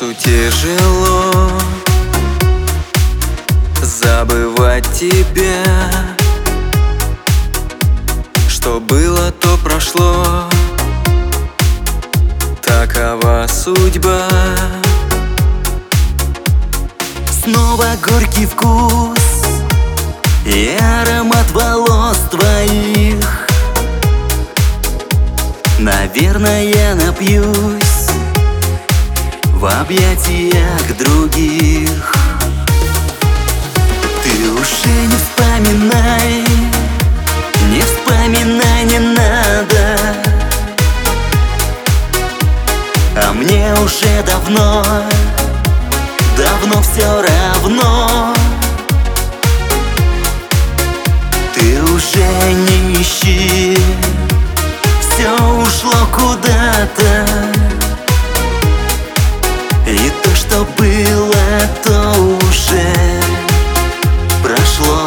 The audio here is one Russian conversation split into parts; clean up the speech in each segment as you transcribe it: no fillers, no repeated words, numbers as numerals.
сердцу тяжело забывать тебя. Что было, то прошло, такова судьба. Снова горький вкус и аромат волос твоих. Наверное, я напьюсь в объятиях других. Ты уже не вспоминай, не вспоминай, не надо. А мне уже давно, давно все равно. Ты уже не ищи, все ушло куда-то. И то, что было, то уже прошло.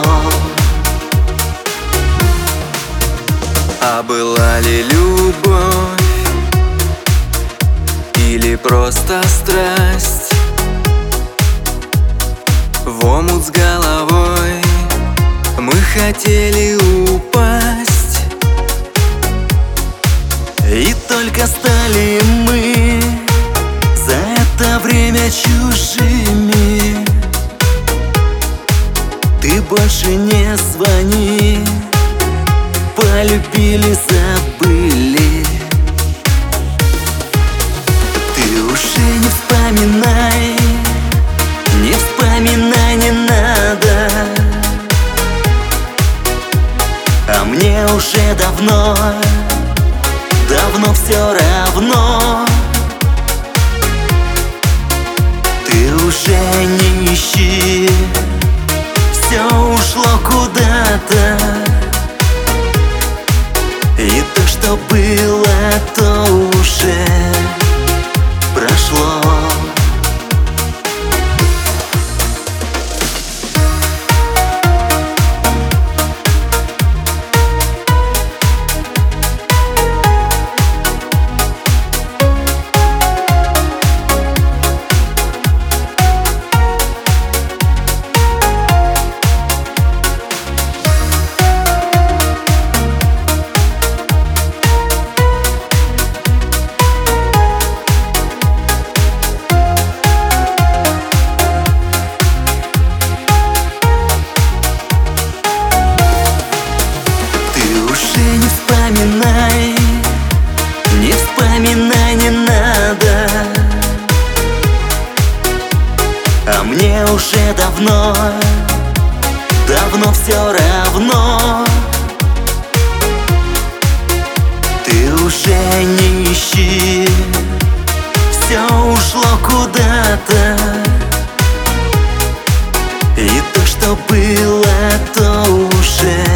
А была ли любовь или просто страсть? В омут с головой мы хотели упасть, и только стали мы за это время чужими. Ты больше не звони, полюбили, забыли. Ты уже не вспоминай, не вспоминай, не надо. А мне уже давно, давно все равно. Ты уже не ищи, все ушло куда-то. И то, что было, то уже прошло. Не вспоминай, не вспоминай, не надо. А мне уже давно, давно все равно. Ты уже не ищи, все ушло куда-то. И то, что было, то уже